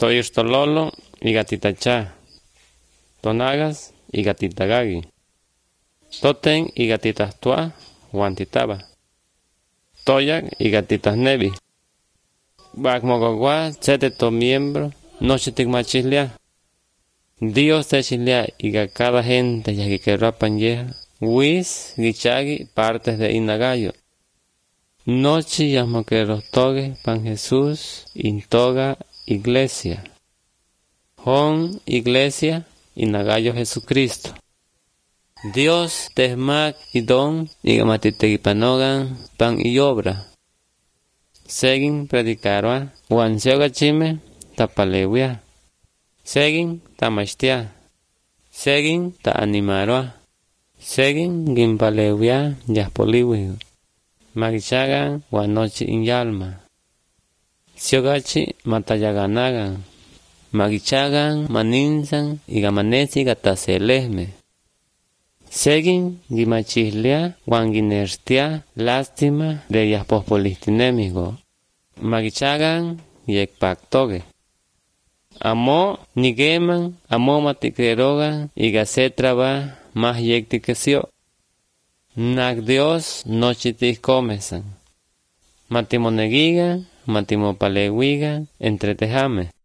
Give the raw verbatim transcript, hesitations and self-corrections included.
Toirstololo y gatitacha. Tonagas y gatitagagi. Toten y gatitastua, guantitaba. Toyak y gatitas nevi. Bakmogogua, seteto miembro, noche tigmachislia. Dios te chilia y a cada gente ya que querrá panyeja. Wis, gichagi, partes de inagayo. Noche llamo que los togue, pan Jesús, intoga, iglesia. Hon, iglesia, inagayo Jesucristo. Dios tesmac y don, y gamatiteguipanogan, pan y obra. Segin predicarwa, wansioga chime, tapalewia. Segin tamashtia. Segin ta animarwa. Segin gimpalewia, yaspoliwi. Magichagan, wanochi inyalma. Siogachi, matayaganagan. Magichagan, maninsan, y gamanesi gataselesme. Segin gimachihlia, wanginerstia, lástima, de yaspospolistinémigo. Magichagan, yekpaktoge. Amo, nigeman, amo matikrerogan, y gasetraba, más yektikesio. Nak Dios, nochitis comesan. Matimonegigan, matimopaleguigan, entretejame.